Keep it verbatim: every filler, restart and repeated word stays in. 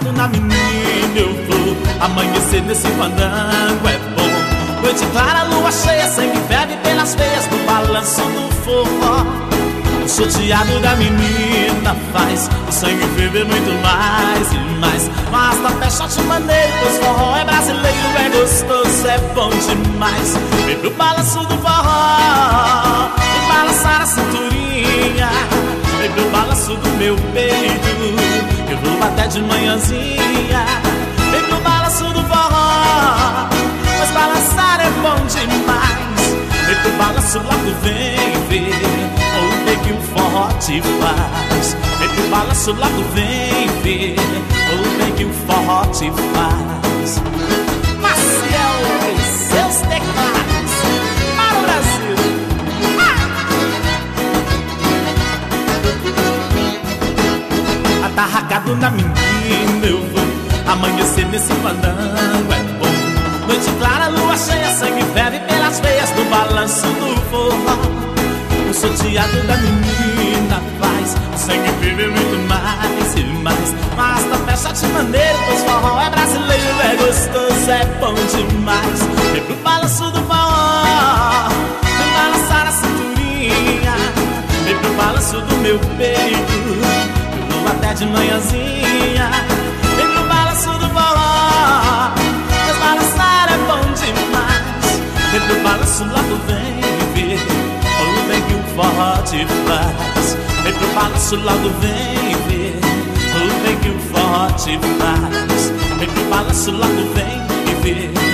Atacado na menina eu vou, amanhecer nesse fandango é bom. Noite clara, lua cheia, sangue ferve pelas veias no balanço do forró. O choteado da menina faz o sangue ferver muito mais e mais. Mas tá fechote maneiro, pois forró é brasileiro, é gostoso, é bom demais. Vem pro balanço do forró e balançar a cinturinha. Vem pro balanço do meu peito, eu vou até de manhãzinha. Vem pro balanço do forró, mas balançar é bom demais. Vem pro balanço logo, vem ver o bem que o forró te faz. Vem pro balanço logo, vem ver o bem que o forró te faz. Maciel e seus teclados para o Brasil. Ah! Atarracado na menina eu vou, amanhecer nesse fandango é bom. Noite clara, lua cheia, sangue ferve pelas veias do balanço do forró. O choteado da menina faz o sangue ferver muito mais e mais. Mas tá fecha de maneiro, pois forró é brasileiro, é gostoso, é bom demais. Vem pro balanço do forró, vem balançar a cinturinha. Vem pro balanço do meu peito, eu vou até de manhãzinha. Vem pro balanço do forró, mas balançar é bom demais. Vem pro balanço logo, vem ver o bem que o forró te faz. Vem pro balanço logo, vem ver o bem que o forró te faz. Vem pro balanço logo, vem ver